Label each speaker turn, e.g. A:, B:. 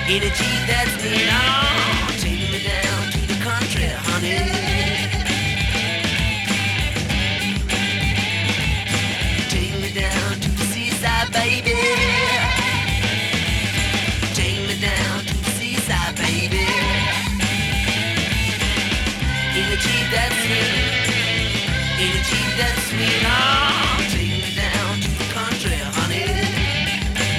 A: In a Jeep that's neat. Oh, take me down to the country, honey. Take me down to the seaside, baby. Take me down to the seaside, baby. In a Jeep that's sweet. In a Jeep that's sweet. Oh.